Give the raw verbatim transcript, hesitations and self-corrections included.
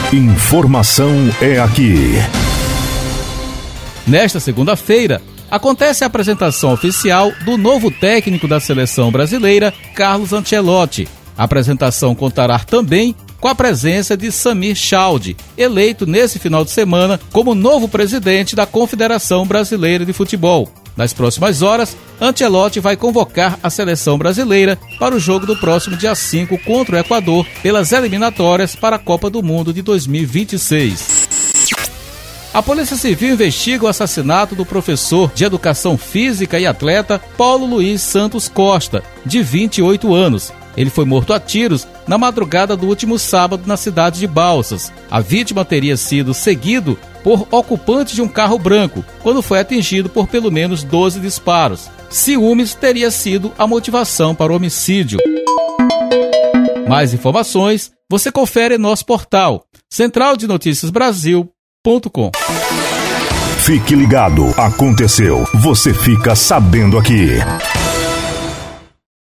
Informação é aqui. Nesta segunda-feira, acontece a apresentação oficial do novo técnico da seleção brasileira, Carlos Ancelotti. A apresentação contará também com a presença de Samir Chaldi, eleito nesse final de semana como novo presidente da Confederação Brasileira de Futebol. Nas próximas horas, Ancelotti vai convocar a seleção brasileira para o jogo do próximo dia cinco contra o Equador pelas eliminatórias para a Copa do Mundo de dois mil e vinte e seis. A Polícia Civil investiga o assassinato do professor de Educação Física e atleta Paulo Luiz Santos Costa, de vinte e oito anos. Ele foi morto a tiros na madrugada do último sábado na cidade de Balsas. A vítima teria sido seguido por ocupantes de um carro branco, quando foi atingido por pelo menos doze disparos. Ciúmes teria sido a motivação para o homicídio. Mais informações você confere em nosso portal central de notícias brasil ponto com. Fique ligado, aconteceu, você fica sabendo aqui.